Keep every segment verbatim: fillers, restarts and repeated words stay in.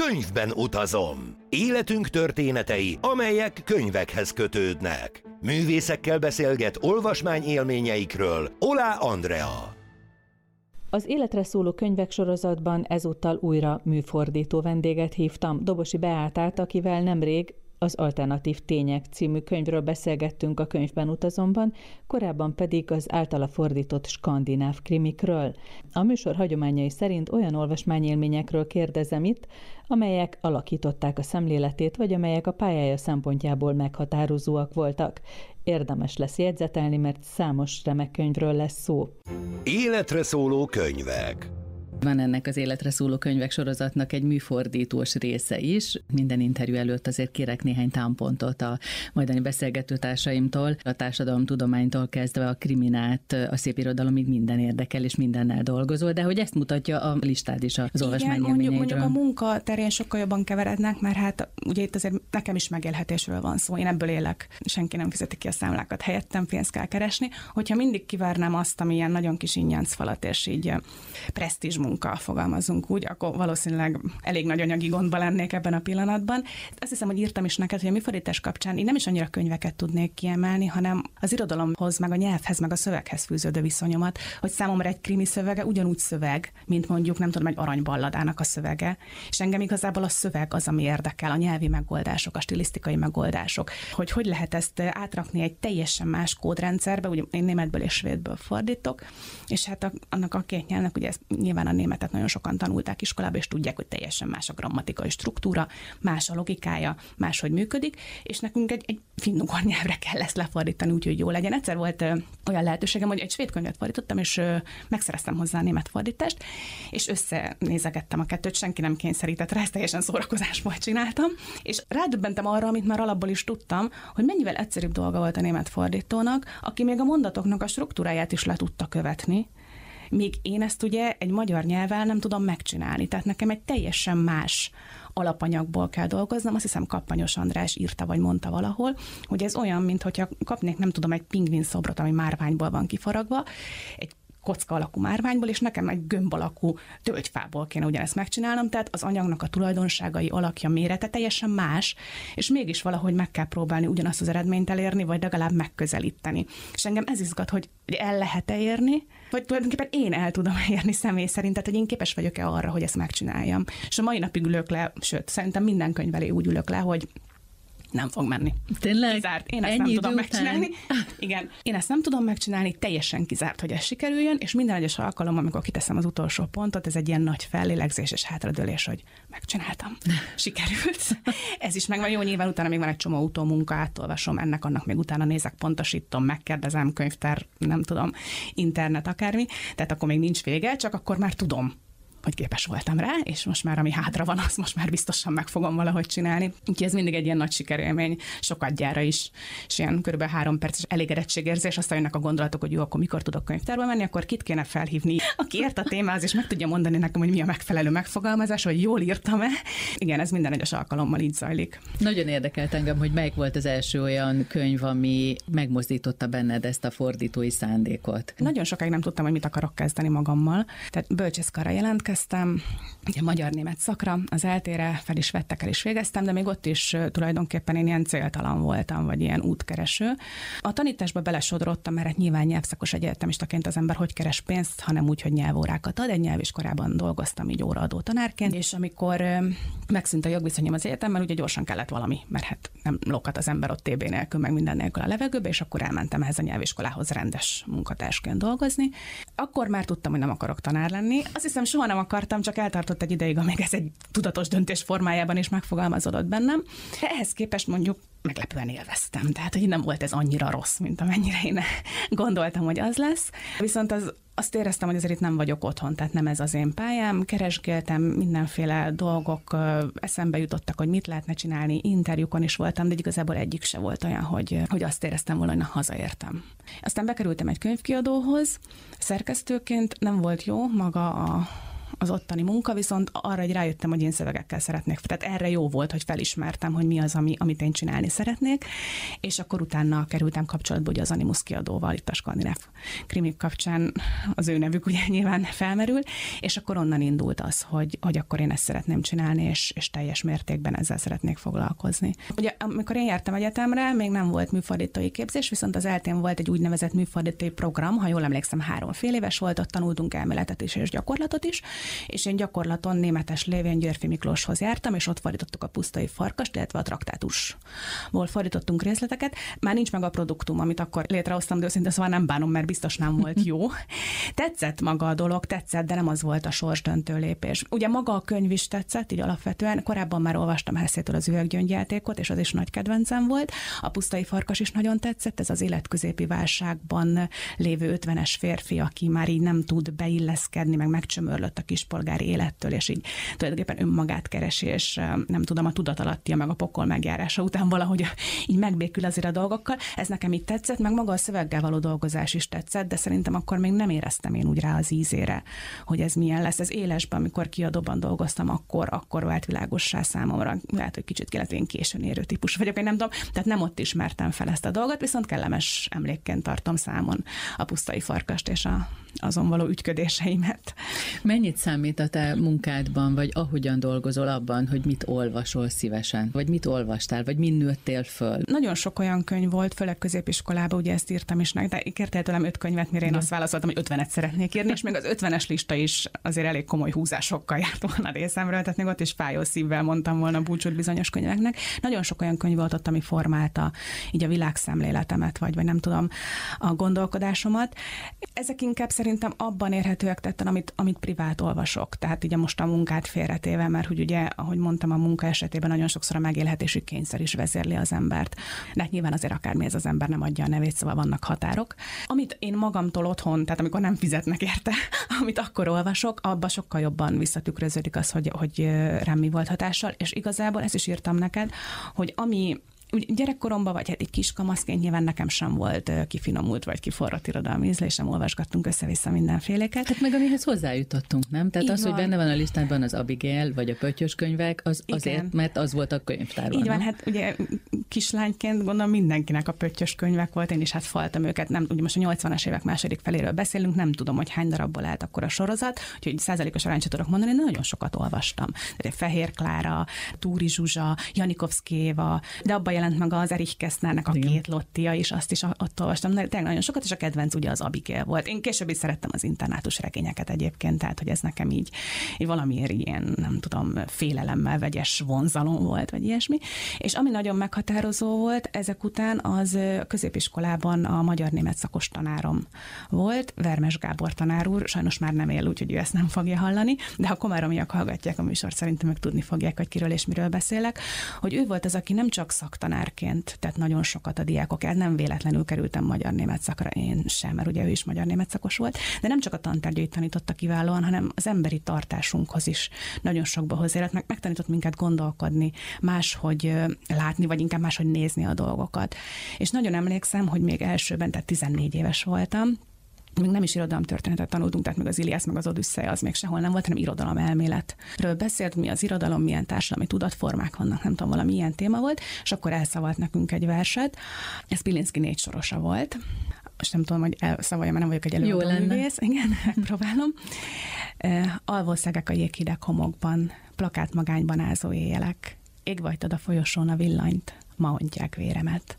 Könyvben utazom. Életünk történetei, amelyek könyvekhez kötődnek. Művészekkel beszélget olvasmányélményeikről Oláh Andrea. Az életre szóló könyvek sorozatban ezúttal újra műfordító vendéget hívtam, Dobosi Beátát, akivel nemrég az Alternatív Tények című könyvről beszélgettünk a Könyvben utazomban, korábban pedig az általa fordított skandináv krimikről. A műsor hagyományai szerint olyan olvasmányélményekről kérdezem itt, amelyek alakították a szemléletét, vagy amelyek a pályája szempontjából meghatározóak voltak. Érdemes lesz jegyzetelni, mert számos remek könyvről lesz szó. Életre szóló könyvek. Van ennek az életre szóló könyvek sorozatnak egy műfordítós része is. Minden interjú előtt azért kérek néhány támpontot a majdani beszélgetőtársaimtól, a társadalomtudománytól kezdve a kriminát, a szépirodalomig minden érdekel, és mindennel dolgozol, de hogy ezt mutatja a listád is az olvasmányélményeidről. Mondjuk, mondjuk a munka terén sokkal jobban keverednek, mert hát ugye itt azért nekem is megélhetésről van szó, én ebből élek, senki nem fizeti ki a számlákat helyettem, pénzt kell keresni. Hogyha mindig kivárnám azt, ami ilyen nagyon kis ingyencfalat, és így presztízs munka, fogalmazunk úgy, akkor valószínűleg elég nagy anyagi gondba lennék ebben a pillanatban. Azt hiszem, hogy írtam is neked, hogy a műfordítás kapcsán én nem is annyira könyveket tudnék kiemelni, hanem az irodalomhoz, meg a nyelvhez, meg a szöveghez fűződő viszonyomat, hogy számomra egy krimi szövege ugyanúgy szöveg, mint mondjuk, nem tudom, egy aranyballadának a szövege. És engem igazából a szöveg az, ami érdekel, a nyelvi megoldások, a stilisztikai megoldások, hogy hogy lehet ezt átrakni egy teljesen más kódrendszerbe, ugye én németből és svédből fordítok, és hát a, annak a két nyelvnek ugye ez nyilván a németet nagyon sokan tanulták iskolában, és tudják, hogy teljesen más a grammatikai struktúra, más a logikája, máshogy működik, és nekünk egy, egy finnugor nyelvre kell ezt lefordítani, úgyhogy jó legyen. Egyszer volt ö, olyan lehetőségem, hogy egy svéd könyvet fordítottam, és ö, megszereztem hozzá a német fordítást, és összenézegettem a kettőt, senki nem kényszerített rá, ezt teljesen szórakozásból csináltam, és rádöbbentem arra, amit már alapból is tudtam, hogy mennyivel egyszerűbb dolga volt a német fordítónak, aki még a mondatoknak a struktúráját is le tudta követni, míg én ezt ugye egy magyar nyelvvel nem tudom megcsinálni. Tehát nekem egy teljesen más alapanyagból kell dolgoznom. Azt hiszem Kappanyos András írta, vagy mondta valahol, hogy ez olyan, mintha kapnék, nem tudom, egy pingvin szobrot, ami márványból van kifaragva, egy kocka alakú márványból, és nekem egy gömb alakú tölgyfából kéne ugyanezt megcsinálnom, tehát az anyagnak a tulajdonságai, alakja, mérete teljesen más, és mégis valahogy meg kell próbálni ugyanazt az eredményt elérni, vagy legalább megközelíteni. És engem ez izgat, hogy el lehet-e érni, vagy tulajdonképpen én el tudom érni személy szerint, tehát hogy én képes vagyok-e arra, hogy ezt megcsináljam. És a mai napig ülök le, sőt, szerintem minden könyv elé úgy ülök le, hogy nem fog menni. Tényleg? Kizárt. Én ezt nem tudom után megcsinálni. Igen. Én ezt nem tudom megcsinálni, teljesen kizárt, hogy ez sikerüljön, és minden egyes alkalommal, amikor kiteszem az utolsó pontot, ez egy ilyen nagy fellélegzés és hátradőlés, hogy megcsináltam. Sikerült. Ez is megvan. Jó, nyilván utána még van egy csomó utómunka, átolvasom ennek, annak még utána nézek, pontosítom, megkérdezem, könyvtár, nem tudom, internet, akármi. Tehát akkor még nincs vége, csak akkor már tudom, hogy képes voltam rá, és most már ami hátra van, azt most már biztosan meg fogom valahogy csinálni. Úgyhogy ez mindig egy ilyen nagy sikerélmény, sokat gyára is, és ilyen körülbelül három perces elégedettségérzés, aztán jönnek a gondolatok, hogy jó, akkor mikor tudok könyvtárba menni, akkor kit kéne felhívni, aki ért a témához, és meg tudja mondani nekem, hogy mi a megfelelő megfogalmazás, hogy jól írtam-e. Igen, ez minden egyes alkalommal így zajlik. Nagyon érdekelt engem, hogy melyik volt az első olyan könyv, ami megmozdította benned ezt a fordítói szándékot. Nagyon sokáig nem tudtam, hogy mit akarok kezdeni magammal. Tehát bölcsészkarra jelentkeztem, Kezdtem, ugye magyar-német szakra, az eltére fel is vettek, el is végeztem, de még ott is tulajdonképpen én ilyen céltalan voltam, vagy ilyen útkereső. A tanításba belesodrottam, mert hát nyilván nyelvszakos egyetemistaként az ember hogy keres pénzt, hanem úgy, hogy nyelvórákat ad. Egy nyelviskolában dolgoztam így óraadó tanárként, és amikor megszűnt a jogviszonyom az egyetemmel, ugye gyorsan kellett valami, mert hát nem lokat az ember ott té bé nélkül, meg minden nélkül a levegőbe, és akkor elmentem ehhez a nyelviskolához rendes munkatársként dolgozni. Akkor már tudtam, hogy nem akarok tanár lenni. Azt hiszem, soha nem akartam, csak eltartott egy ideig, amíg ez egy tudatos döntés formájában is megfogalmazódott bennem. Ehhez képest mondjuk meglepően élveztem, tehát hogy nem volt ez annyira rossz, mint amennyire én gondoltam, hogy az lesz. Viszont az, azt éreztem, hogy azért itt nem vagyok otthon, tehát nem ez az én pályám. Keresgéltem, mindenféle dolgok eszembe jutottak, hogy mit lehetne csinálni, interjúkon is voltam, de igazából egyik se volt olyan, hogy, hogy azt éreztem volna, hogy na, hazaértem. Aztán bekerültem egy könyvkiadóhoz, szerkesztőként nem volt jó maga a az ottani munka, viszont arra egy rájöttem, hogy én szövegekkel szeretnék. Tehát erre jó volt, hogy felismertem, hogy mi az, ami, amit én csinálni szeretnék, és akkor utána kerültem kapcsolatba ugye az Animus kiadóval, itt a skandináv krimik kapcsán az ő nevük ugye nyilván felmerül, és akkor onnan indult az, hogy, hogy akkor én ezt szeretném csinálni, és, és teljes mértékben ezzel szeretnék foglalkozni. Ugye amikor én jártam egyetemre, még nem volt műfordítói képzés, viszont az eltén volt egy úgynevezett műfordítói program, ha jól emlékszem, három fél éves volt, ott tanultunk elméletet is és gyakorlatot is, és én gyakorlaton németes lévén Györffy Miklóshoz jártam, és ott fordítottuk a Pusztai Farkast, illetve a Traktátusból fordítottunk részleteket. Már nincs meg a produktum, amit akkor létrehoztam, de őszintén szóval nem bánom, mert biztos nem volt jó. Tetszett maga a dolog, tetszett, de nem az volt a sorsdöntő lépés. Ugye maga a könyv is tetszett, így alapvetően. Korábban már olvastam Hessétől az Üveggyöngyjátékot, és az is nagy kedvencem volt. A Pusztai Farkas is nagyon tetszett, ez az életközépi válságban lévő ötvenes férfi, aki már így nem tud beilleszkedni, meg megcsömörlött a kispolgári élettől, és így tulajdonképpen önmagát keresi, és nem tudom, a tudatalattia meg a pokol megjárása után valahogy így megbékül azért a dolgokkal. Ez nekem így tetszett, meg maga a szöveggel való dolgozás is tetszett, de szerintem akkor még nem éreztem én úgy rá az ízére, hogy ez milyen lesz. Ez élesben, amikor kiadóban dolgoztam, akkor, akkor vált világossá számomra. Lehet, hogy kicsit kellett, én későn érő típus vagyok, én nem tudom, tehát nem ott ismertem fel ezt a dolgot, viszont kellemes emlékként tartom számon a Pusztai Farkast és a, azon való ügyködéseimet. Mennyit számít a te munkádban, vagy ahogyan dolgozol abban, hogy mit olvasol szívesen, vagy mit olvastál, vagy min nőttél föl? Nagyon sok olyan könyv volt, főleg középiskolában, ugye ezt írtam is meg, de kértél tőlem öt könyvet, mire én ja. azt válaszoltam, hogy ötvenet szeretnék írni, és még az ötvenes lista is azért elég komoly húzásokkal járt volna részemről, tehát még ott is fájó szívvel mondtam volna búcsút bizonyos könyveknek. Nagyon sok olyan könyv volt ott, ami formálta így a világszemléletemet, vagy, vagy nem tudom, a gondolkodásomat. Ezek inkább szerintem abban érhetőek tetten, amit, amit privát olvasok. Tehát ugye most a munkát félretéve, mert hogy ugye, ahogy mondtam, a munka esetében nagyon sokszor a megélhetési kényszer is vezérli az embert. De hát nyilván azért akármi ez az ember nem adja a nevét, szóval vannak határok. Amit én magamtól otthon, tehát amikor nem fizetnek érte, amit akkor olvasok, abban sokkal jobban visszatükröződik az, hogy, hogy rám mi volt hatással, és igazából ezt is írtam neked, hogy ami úgy gyerekkoromban, vagy hát egy kiskamaszként nyilván nekem sem volt kifinomult, vagy kiforrott irodalmi ízlésem, olvasgattunk össze-vissza mindenféléket. Tehát meg amihez hozzájutottunk, nem? Tehát így az, van. Hogy benne van a listában az Abigail, vagy a Pöttyös könyvek, az igen. Azért, mert az volt a könyvtárban. Így van, hát ugye kislányként gondolom mindenkinek a Pöttyös könyvek volt, én is hát faltam őket, nem, ugye most a nyolcvanas évek második feléről beszélünk, nem tudom, hogy hány darabból állt akkor a sorozat, úgyhogy százalékos arányt tudok mondani, de nagyon sokat olvastam. Tehát Fehér Klára, Túri Zsuzsa, Janikovszky Éva, de abban jelent meg az Erich Kästnernek a igen. két lottia is, azt is ott olvastam, de tényleg nagyon sokat, és a kedvenc ugye az Abigail volt. Én később is szerettem az internátus regényeket egyébként, tehát hogy ez nekem így, így valamiért ilyen, nem tudom, félelemmel vegyes vonzalom volt, vagy ilyesmi. És ami nagyon meghatározó volt ezek után, az középiskolában a magyar-német szakos tanárom volt, Vermes Gábor tanár úr, sajnos már nem él, úgyhogy ő ezt nem fogja hallani, de ha komáromiak hallgatják a műsort, szerintem meg tudni fogják, hogy kiről és miről beszélek, hogy ő volt az, aki nem csak szaktanárként, tehát nagyon sokat a diákok el, nem véletlenül kerültem magyar-német szakra, én sem, mert ugye ő is magyar-német szakos volt, de nem csak a tantárgyait tanította kiválóan, hanem az emberi tartásunkhoz is nagyon sokba hozzájárult, meg megtanított minket gondolkodni, máshogy látni, vagy inkább máshogy nézni a dolgokat. És nagyon emlékszem, hogy még elsőben, tehát tizennégy éves voltam, még nem is irodalomtörténetet tanultunk, tehát még az Iliász, meg az Odüsszeia az még sehol nem volt, hanem irodalom elméletről beszélt, mi az irodalom, milyen társadalmi tudatformák vannak, nem tudom, valami ilyen téma volt, és akkor elszavalt nekünk egy verset. Ez Pilinszky négy sorosa volt. Most nem tudom, hogy elszavaljam, mert nem vagyok egy előadóművész. Igen, megpróbálom. Alvószegek a jéghideg homokban, plakát magányban ázó éjjelek, égvajtad a folyosón a villanyt, ma ontják véremet.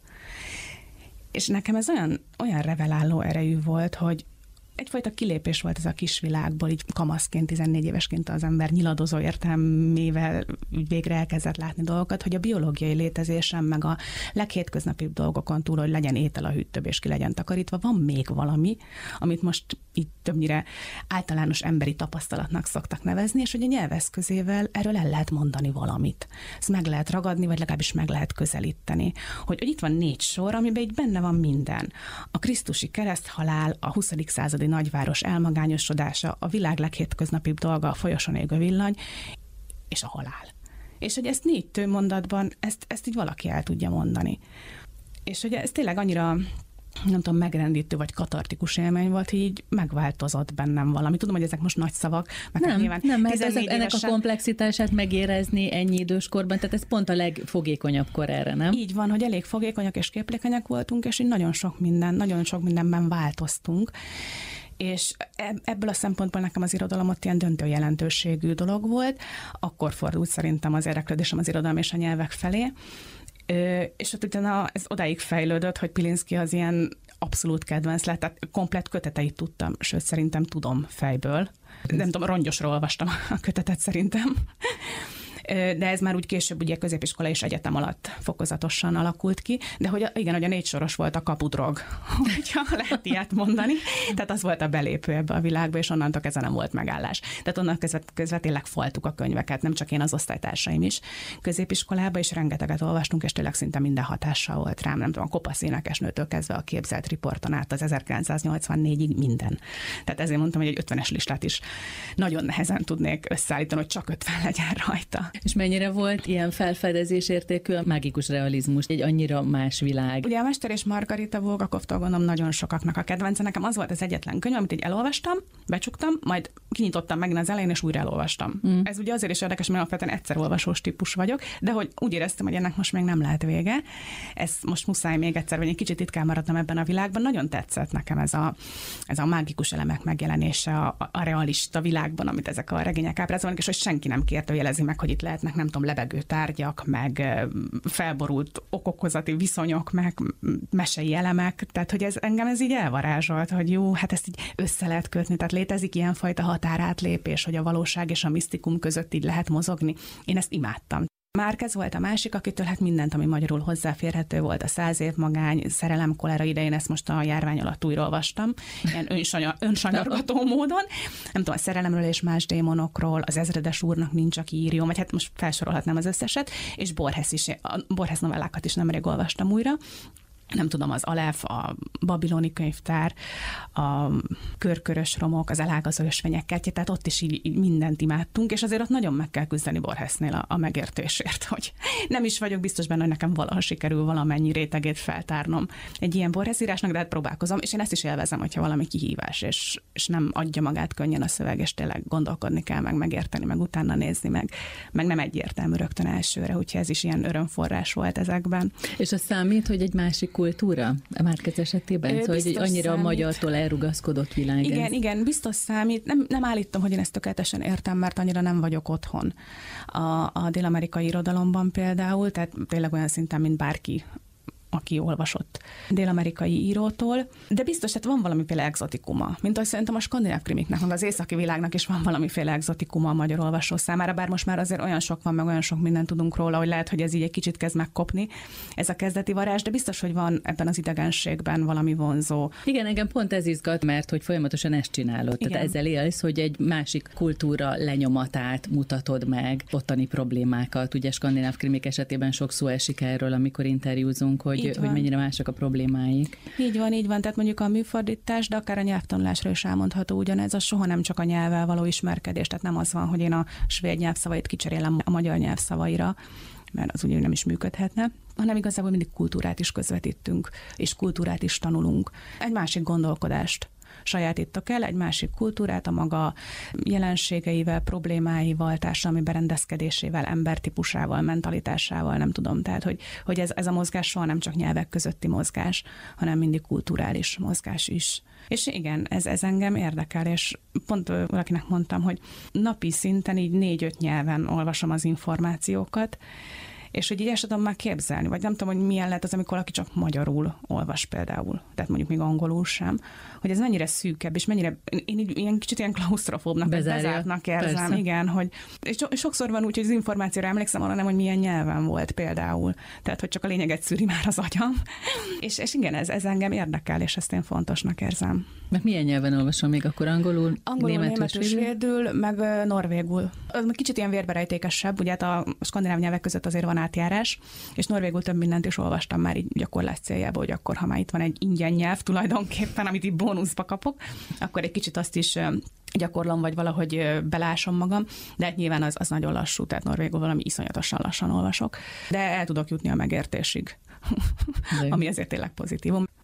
És nekem ez olyan, olyan reveláló erejű volt, hogy egyfajta kilépés volt ez a kisvilágból, így kamaszként, tizennégy évesként az ember nyiladozó értelmével végre elkezdett látni dolgokat, hogy a biológiai létezésem, meg a leghétköznapibb dolgokon túl, hogy legyen étel a hűtőben és ki legyen takarítva, van még valami, amit most így többnyire általános emberi tapasztalatnak szoktak nevezni, és hogy a nyelveszközével erről el lehet mondani valamit. Ezt meg lehet ragadni, vagy legalábbis meg lehet közelíteni. Hogy, hogy itt van négy sor, amiben így benne van minden. A krisztusi kereszthalál, a huszadik századi nagyváros elmagányosodása, a világ leghétköznapibb dolga, a folyosón égő villany, és a halál. És hogy ezt négy tőmondatban, ezt, ezt így valaki el tudja mondani. És hogy ez tényleg annyira nem tudom, megrendítő vagy katartikus élmény volt, így megváltozott bennem valami. Tudom, hogy ezek most nagy szavak, meg nem, nyilván nem, mert ezek, ennek évesen... a komplexitását megérezni ennyi időskorban, tehát ez pont a legfogékonyabb kor erre, nem? Így van, hogy elég fogékonyak és képlékenyak voltunk, és így nagyon sok minden, nagyon sok mindenben változtunk. És ebből a szempontból nekem az irodalom ott ilyen döntő jelentőségű dolog volt. Akkor fordult szerintem az érdeklődésem az irodalom és a nyelvek felé. Ö, és ott utána ez odáig fejlődött, hogy Pilinszky az ilyen abszolút kedvenc lett, tehát komplett köteteit tudtam, sőt szerintem tudom fejből. Nem tudom, rongyosról olvastam a kötetet szerintem. De ez már úgy később ugye középiskola és egyetem alatt fokozatosan alakult ki, de hogy igen, hogy a négy soros volt a kapudrog, hogyha lehet ilyet mondani. Tehát az volt a belépő ebbe a világba, és onnantól kezdve nem volt megállás. Tehát onnan közve, közve tényleg foltuk a könyveket, nem csak én, az osztálytársaim is középiskolába, és rengeteget olvastunk, és tényleg szinte minden hatással volt rám. Nem tudom, a Kopasz énekesnőtől kezdve a Képzelt riporton át az ezerkilencszáznyolcvannégyig minden. Tehát ezért mondtam, hogy egy ötvenes listát is nagyon nehezen tudnék összeállítani, hogy csak ötven legyen rajta. És mennyire volt ilyen felfedezésértékű a mágikus realizmus, egy annyira más világ? Ugye a Mester és Margarita Bulgakovtól gondolom nagyon sokaknak a kedvence. Nekem az volt az egyetlen könyv, amit így elolvastam, becsuktam, majd kinyitottam megint az elején, és újra elolvastam. Mm. Ez ugye azért is érdekes, mert alapvetően egyszer olvasós típus vagyok, de hogy úgy éreztem, hogy ennek most még nem lehet vége. Ez most muszáj még egyszer, vagy egy kicsit itt kell maradnom ebben a világban. Nagyon tetszett nekem ez a, ez a mágikus elemek megjelenése a, a realista világban, amit ezek a regények ábrázolnak, és hogy senki nem kérdőjelezi meg, hogy itt lehetnek, nem tudom, lebegő tárgyak, meg felborult okokozati viszonyok, meg mesei elemek, tehát hogy ez engem ez így elvarázsolt, hogy jó, hát ezt így össze lehet kötni, tehát létezik ilyenfajta határátlépés, hogy a valóság és a misztikum között így lehet mozogni. Én ezt imádtam. Márquez volt a másik, akitől hát mindent, ami magyarul hozzáférhető volt, a Száz év magány, Szerelem kolera idején, ezt most a járvány alatt újra olvastam, ilyen önsanyar, önsanyargató módon. Nem tudom, a Szerelemről és más démonokról, az Ezredes úrnak nincs, aki írjon, vagy hát most felsorolhatnám az összeset, és Borges is, a Borges novellákat is nemrég olvastam újra. Nem tudom, az Aleph, a babiloni könyvtár, a körkörös romok, az elágazó ösvények kertje, tehát ott is így, így mindent imádtunk, és azért ott nagyon meg kell küzdeni Borgesnél a, a megértésért, hogy nem is vagyok biztos benne, hogy nekem valaha sikerül valamennyi rétegét feltárnom egy ilyen Borges írásnak, de hát próbálkozom, és én ezt is élvezem, hogyha valami kihívás, és, és nem adja magát könnyen a szöveg, és tényleg gondolkodni kell, meg megérteni, meg utána nézni, meg, meg nem egyértelmű rögtön elsőre, úgyhogy ez is ilyen örömforrás volt ezekben. És az számít, hogy egy másik kultúra a Márquez esetében? Szóval, hogy annyira számít. A magyartól elrugaszkodott világ. Igen, ez. igen, biztos számít. Nem, nem állítom, hogy én ezt tökéletesen értem, mert annyira nem vagyok otthon a, a dél-amerikai irodalomban például, tehát tényleg olyan szinten, mint bárki, aki olvasott dél-amerikai írótól, de biztos, hogy van valamiféle egzotikuma. Mint ahogy szerintem a skandináv krimiknek, meg az északi világnak is van valamiféle egzotikuma a magyar olvasó számára, bár most már azért olyan sok van, meg olyan sok mindent tudunk róla, hogy lehet, hogy ez így egy kicsit kezd megkopni, ez a kezdeti varázs, de biztos, hogy van ebben az idegenségben valami vonzó. Igen, engem pont ez izgat, mert hogy folyamatosan ezt csinálod. Igen. Tehát ezzel élsz, hogy egy másik kultúra lenyomatát mutatod meg, ottani problémákat. Ugye skandináv krimik esetében sok szó esik erről, amikor interjúzunk, hogy Hogy, hogy mennyire mások a problémáik. Így van, így van. Tehát mondjuk a műfordítás, de akár a nyelvtanulásra is elmondható ugyanez, az soha nem csak a nyelvvel való ismerkedés, tehát nem az van, hogy én a svéd nyelvszavait kicserélem a magyar nyelvszavaira, mert az ugye nem is működhetne, hanem igazából mindig kultúrát is közvetítünk, és kultúrát is tanulunk. Egy másik gondolkodást sajátítok el, egy másik kultúrát a maga jelenségeivel, problémáival, társadalmi berendezkedésével, embertípusával, mentalitásával, nem tudom. Tehát, hogy, hogy ez, ez a mozgás soha nem csak nyelvek közötti mozgás, hanem mindig kulturális mozgás is. És igen, ez, ez engem érdekel, és pont valakinek mondtam, hogy napi szinten így négy-öt nyelven olvasom az információkat, és hogy így el sem tudom már képzelni, vagy nem tudom, hogy milyen lehet az, amikor valaki csak magyarul olvas például, tehát mondjuk még angolul sem, hogy ez mennyire szűkebb, és mennyire, én így ilyen kicsit ilyen klausztrofóbnak, bezártnak érzem, persze. Igen, hogy, és sokszor van úgy, hogy az információra emlékszem arra nem, hogy milyen nyelven volt például, tehát hogy csak a lényeget szűri már az agyam, és, és igen, ez, ez engem érdekel, és ezt én fontosnak érzem. Mert milyen nyelven olvasom még akkor angolul, angolul németül, svédül, meg norvégul. Az kicsit ilyen vérberejtékesebb, ugye hát a skandináv nyelvek között azért van átjárás, és norvégul több mindent is olvastam már így gyakorlás céljából, hogy akkor, ha már itt van egy ingyen nyelv tulajdonképpen, amit így bónuszba kapok, akkor egy kicsit azt is gyakorlom, vagy valahogy belásom magam, de hát nyilván az, az nagyon lassú, tehát norvégul valami iszonyatosan lassan olvasok, de el tudok jutni a megértésig, ami azért tényleg pozitívum.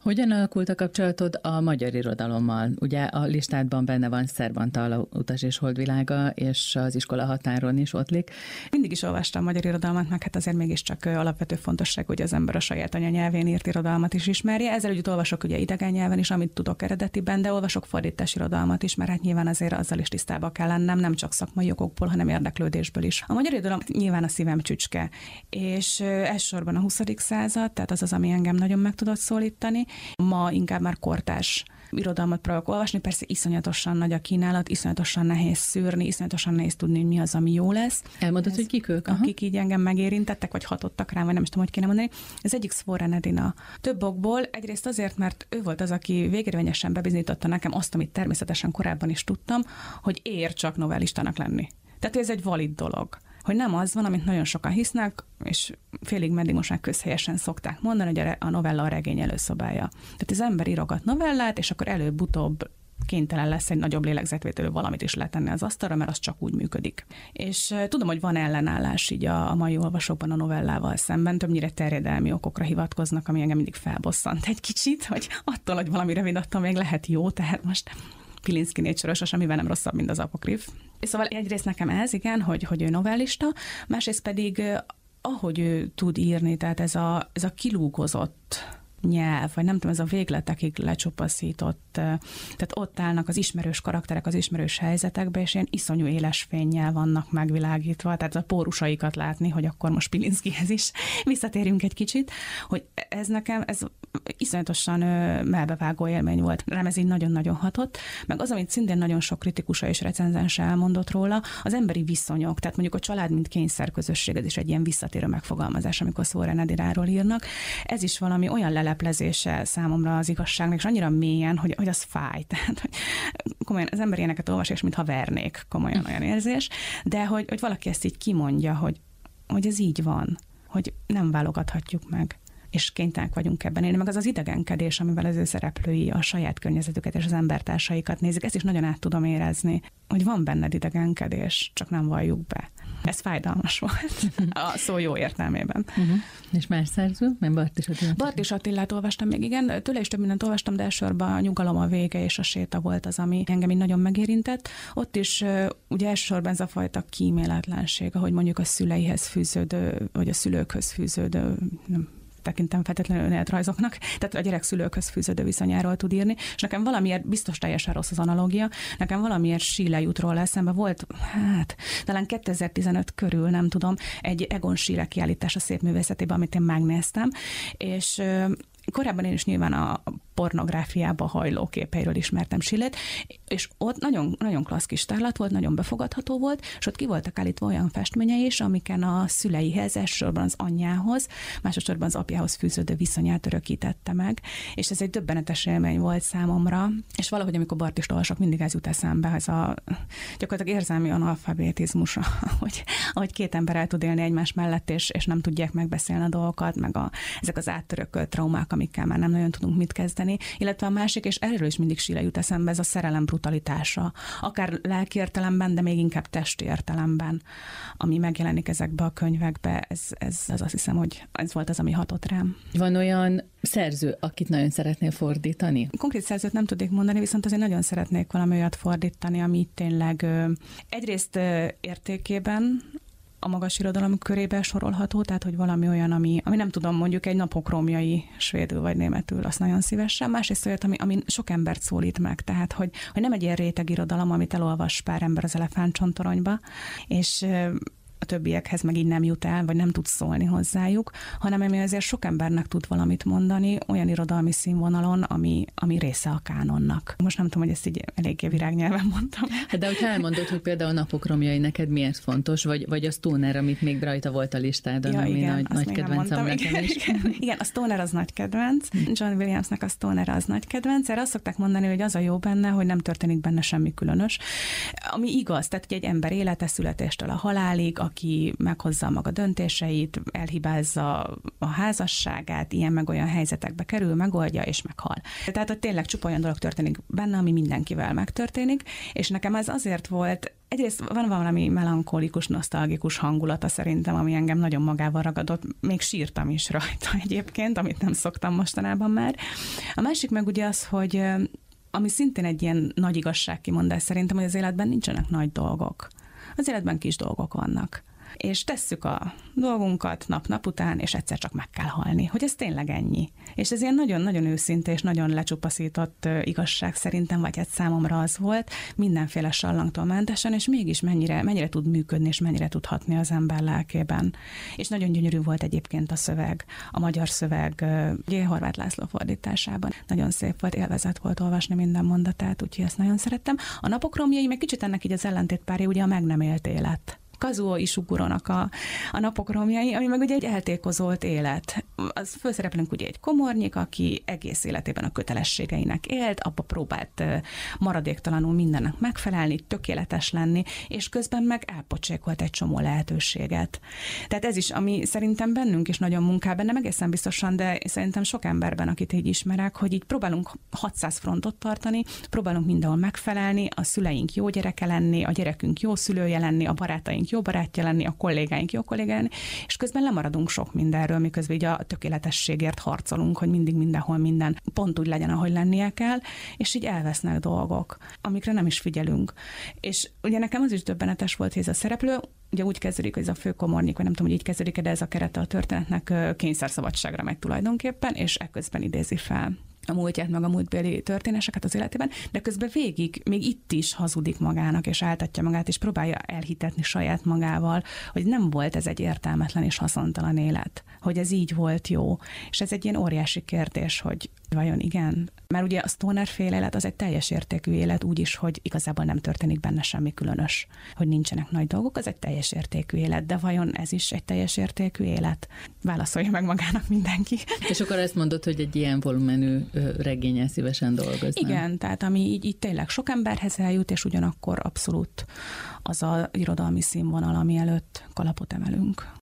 Hogyan alakult a kapcsolatod a magyar irodalommal? Ugye a listádban benne van Szerbanta Utas és Holdvilága, és az Iskola határon is ottlik. Mindig is olvastam magyar irodalmat, meg hát azért mégiscsak alapvető fontosság, hogy az ember a saját anyanyelvén írt irodalmat is ismerje. Ezzel együtt olvasok ugye idegen nyelven is, amit tudok eredetiben, de olvasok fordítás irodalmat is, mert hát nyilván azért azzal is tisztába kell lennem, nem csak szakmai okokból, hanem érdeklődésből is. A magyar irodalom nyilván a szívem csücske, és elsősorban a huszadik század, tehát az az, ami engem nagyon meg tudott szólítani. Ma inkább már kortárs irodalmat próbálok olvasni, persze iszonyatosan nagy a kínálat, iszonyatosan nehéz szűrni, iszonyatosan nehéz tudni, hogy mi az, ami jó lesz. Elmondod, Ez, hogy kik ők? Aha. Akik így engem megérintettek, vagy hatottak rám, vagy nem is tudom, hogy kéne mondani. Ez egyik Szvoren Edina. Több okból, egyrészt azért, mert ő volt az, aki végérvényesen bebizonyította nekem azt, amit természetesen korábban is tudtam, hogy ér csak novellistának lenni. Tehát ez egy valid dolog. Hogy nem az van, amit nagyon sokan hisznek, és félig meddig most már közhelyesen szokták mondani, hogy a novella a regény előszobája. Tehát az ember írogat novellát, és akkor előbb-utóbb kénytelen lesz egy nagyobb lélegzetvételő valamit is letenni az asztalra, mert az csak úgy működik. És tudom, hogy van ellenállás így a, a mai olvasókban a novellával szemben, többnyire terjedelmi okokra hivatkoznak, ami engem mindig felbosszant egy kicsit, hogy attól, hogy valami rövid attól még lehet jó, tehát most Pilinszky négy sorosos, amivel nem rosszabb, mint az apokrif. Szóval egyrészt nekem ez, igen, hogy, hogy ő novellista, másrészt pedig ahogy ő tud írni, tehát ez a, ez a kilúgozott nyelv, vagy nem tudom, ez a végletekig lecsupaszított, tehát ott állnak az ismerős karakterek az ismerős helyzetekbe, és ilyen iszonyú éles fénnyel vannak megvilágítva, tehát a pórusaikat látni, hogy akkor most Pilinszkyhez is visszatérjünk egy kicsit, hogy ez nekem, ez iszonyatosan melbevágó élmény volt. Rám ez így nagyon-nagyon hatott, meg az, amit szintén nagyon sok kritikusa és recenzens elmondott róla, az emberi viszonyok, tehát mondjuk a család, mint kényszerközösség, ez is egy ilyen visszatérő megfogalmazás, amikor Szvoren Edináról írnak. Ez is valami olyan leleplezése számomra az igazságnak, és annyira mélyen, hogy, hogy az fáj. Tehát, hogy komolyan az ember ilyeneket olvas, és mintha vernék, komolyan olyan érzés, de hogy, hogy valaki ezt így kimondja, hogy, hogy ez így van, hogy nem válogathatjuk meg, és kénytelenek vagyunk ebben élni, meg az az idegenkedés, amivel az ő szereplői a saját környezetüket és az embertársaikat nézik, ezt is nagyon át tudom érezni, hogy van benned idegenkedés, csak nem valljuk be. Ez fájdalmas volt, a szó jó értelmében. Uh-huh. És más szerző? Nem Bartis Attilát? Bartis Attilát olvastam még, igen, tőle is több mindent olvastam, de elsősorban a Nyugalom a vége és a séta volt az, ami engem így nagyon megérintett. Ott is ugye elsősorban ez a fajta kíméletlenség, ahogy mondjuk a szüleihez fűződő, vagy a szülőkhöz fűződő, nem tekintem feltétlenül önéletrajzoknak, tehát a gyerek szülőkhöz fűződő viszonyáról tud írni, és nekem valamiért, biztos teljesen rossz az analógia, nekem valamiért Schiele jut róla eszembe, volt, hát talán kétezer-tizenöt körül, nem tudom, egy Egon Schiele kiállítás a szépművészetében, amit én megnéztem, és korábban én is nyilván a pornográfiába hajló képeiről ismertem Schielét, és ott nagyon, nagyon klassz kis tárlat volt, nagyon befogadható volt, és ott ki voltak állítva olyan festményei is, amiken a szüleihez, elsősorban az anyjához, másodszorban az apjához fűződő viszonyát örökítette meg, és ez egy döbbenetes élmény volt számomra, és valahogy amikor Bartist olvasok, mindig ez jut eszembe, ez a gyakorlatilag érzelmi analfabetizmus, hogy, ahogy két ember el tud élni egymás mellett, és, és nem tudják megbeszélni a dolgokat, meg a, ezek az átörökölt traumák, amikkel már nem nagyon tudunk mit kezdeni, illetve a másik, és erről is mindig Schiele jut eszembe, ez a szerelem brutalitása, akár lelki értelemben, de még inkább testi értelemben, ami megjelenik ezekbe a könyvekbe, ez, ez az azt hiszem, hogy ez volt az, ami hatott rám. Van olyan szerző, akit nagyon szeretnél fordítani? Konkrét szerzőt nem tudnék mondani, viszont azért nagyon szeretnék valami olyat fordítani, ami tényleg egyrészt értékében a magas irodalom körébe sorolható, tehát hogy valami olyan, ami, ami nem tudom, mondjuk egy napok romjai svédül vagy németül, azt nagyon szívesen. Másrészt olyat, ami, ami sok embert szólít meg, tehát hogy, hogy nem egy ilyen réteg irodalom, amit elolvas pár ember az elefántcsontoronyba, és a többiekhez meg így nem jut el, vagy nem tud szólni hozzájuk, hanem ami azért sok embernek tud valamit mondani, olyan irodalmi színvonalon, ami, ami része a kánonnak. Most nem tudom, hogy ezt így eléggé virágnyelven mondtam. De hogyha elmondod, hogy például a napok romjai neked miért fontos, vagy, vagy a Stoner, amit még rajta volt a listádon, ja, ami igen, nagy, nagy kedvencem nekem igen, is. Igen, igen, a Stoner az nagy kedvenc. John Williamsnek a Stoner az nagy kedvenc. Erre azt szokták mondani, hogy az a jó benne, hogy nem történik benne semmi különös. Ami igaz, tehát hogy egy ember élete születéstől a halálig, aki meghozza maga döntéseit, elhibázza a házasságát, ilyen meg olyan helyzetekbe kerül, megoldja és meghal. Tehát ott tényleg csupa olyan dolog történik benne, ami mindenkivel megtörténik, és nekem ez azért volt egyrészt van valami melankolikus, nosztalgikus hangulata szerintem, ami engem nagyon magával ragadott, még sírtam is rajta egyébként, amit nem szoktam mostanában már. A másik meg ugye az, hogy ami szintén egy ilyen nagy igazságkimondás szerintem, hogy az életben nincsenek nagy dolgok. Az életben kis dolgok vannak. És tesszük a dolgunkat nap-nap után, és egyszer csak meg kell halni, hogy ez tényleg ennyi. És ez ilyen nagyon-nagyon őszinte és nagyon lecsupaszított igazság szerintem, vagy hát számomra az volt, mindenféle sallangtól mentesen, és mégis mennyire, mennyire tud működni, és mennyire tud hatni az ember lelkében. És nagyon gyönyörű volt egyébként a szöveg, a magyar szöveg, ugye Horváth László fordításában. Nagyon szép volt, élvezet volt olvasni minden mondatát, úgyhogy ezt nagyon szerettem. A napok romjai meg kicsit ennek így az ellentétpárja, ugye a meg nem élt élet. Kazuo Ishigurónak a, a napok romjai, ami meg ugye egy eltékozolt élet. Az főszereplőnk ugye egy komornyik, aki egész életében a kötelességeinek élt, abba próbált maradéktalanul mindennek megfelelni, tökéletes lenni, és közben meg elpocsékolt egy csomó lehetőséget. Tehát ez is, ami szerintem bennünk is nagyon munkál, nem egészen biztosan, de szerintem sok emberben, akit így ismerek, hogy így próbálunk hatszáz frontot tartani, próbálunk mindenhol megfelelni, a szüleink jó gyereke lenni, a gyerekünk jó szülője lenni, a barátaink jó barátja lenni, a kollégáink jó kollégái lenni, és közben lemaradunk sok mindenről, miközben így a tökéletességért harcolunk, hogy mindig mindenhol minden pont úgy legyen, ahogy lennie kell, és így elvesznek dolgok, amikre nem is figyelünk. És ugye nekem az is döbbenetes volt, hogy ez a szereplő, ugye úgy kezdődik, hogy ez a főkomornyik, vagy nem tudom, hogy így kezdődik, de ez a kerete a történetnek kényszerszabadságra megy tulajdonképpen, és ekközben idézi fel a múltját, meg a múltbéli történéseket az életében, de közben végig, még itt is hazudik magának, és áltatja magát, és próbálja elhitetni saját magával, hogy nem volt ez egy értelmetlen és haszontalan élet, hogy ez így volt jó. És ez egy ilyen óriási kérdés, hogy vajon igen? Mert ugye a stoner fél élet az egy teljes értékű élet, úgyis, hogy igazából nem történik benne semmi különös, hogy nincsenek nagy dolgok, az egy teljes értékű élet, de vajon ez is egy teljes értékű élet? Válaszolja meg magának mindenki. És akkor azt mondod, hogy egy ilyen volumenű regényen szívesen dolgoznak. Igen, tehát ami így, így tényleg sok emberhez eljut, és ugyanakkor abszolút az a irodalmi színvonal, ami előtt kalapot emelünk.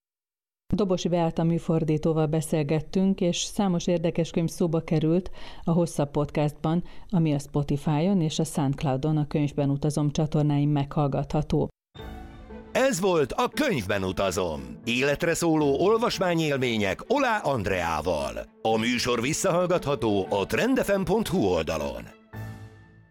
Dobosi Beáta műfordítóval beszélgettünk, és számos érdekes könyv szóba került a hosszabb podcastban, ami a Spotify-on és a SoundCloud-on a Könyvben utazom csatornáin meghallgatható. Ez volt a Könyvben utazom. Életre szóló olvasmányélmények Olá Andreával. A műsor visszahallgatható a trendefem pont hu oldalon.